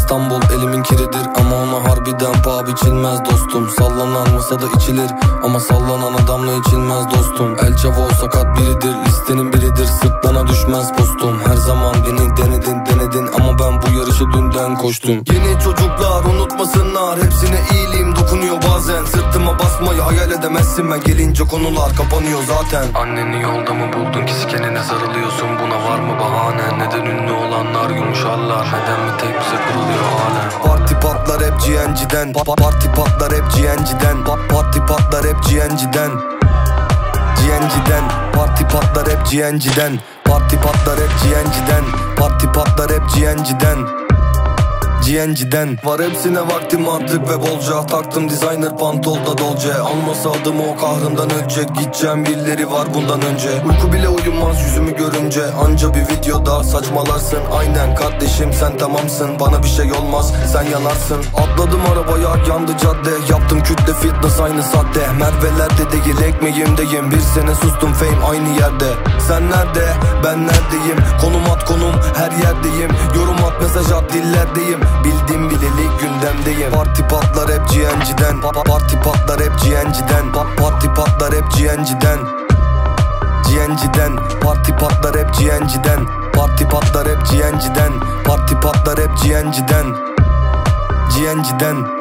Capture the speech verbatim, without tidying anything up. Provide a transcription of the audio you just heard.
İstanbul elimin kiridir ama ona harbiden paha biçilmez dostum. Sallanan masada içilir ama sallanan adamla içilmez dostum. El Chavo sakat biridir, listenin biridir, sırtlana düşmez postum. Her zaman beni denedin denedin ama ben bu yarışı dünden koştum. Yeni çocuklar unutmasınlar, hepsine iyiliğim dokunuyor bazen. Sırtıma basmayı hayal edemezsin, ben gelince konular kapanıyor zaten. Anneni yolda mı buldun ki sikenine sarılıyorsun, buna var mı bahane? Neden ünlü olanlar yumuşarlar, neden mi tek bize kuruluyor alem? Parti patlar hep G N G'den, parti patlar hep G N G'den, parti patlar hep G N G'den, G N G'den, parti patlar hep G N G'den, parti patlar hep G N G'den, parti patlar hep G N G'den, G N G'den. Var hepsine vaktim artık ve bolca, taktım designer pantolda dolce. Almasa adımı o kahrından ölecek, gideceğim birileri var bundan önce. Uyku bile uyumaz yüzümü görünce, anca bir videoda saçmalarsın. Aynen kardeşim sen tamamsın, bana bir şey olmaz sen yanarsın. Atladım arabaya yandı cadde, yaptım kütle fitness aynı saatte. Merve'lerde değil ekmeğimdeyim, bir sene sustum fame aynı yerde. Sen nerede ben neredeyim, konum at konum her yerdeyim. Yorum at mesaj at dillerdeyim, bildim bileli gündemdeyim. Parti patlar hep G N G'den, parti patlar hep G N G'den, parti patlar hep G N G'den, G N G'den, parti patlar hep G N G'den, parti patlar hep G N G'den, parti patlar hep G N G'den, G N G'den.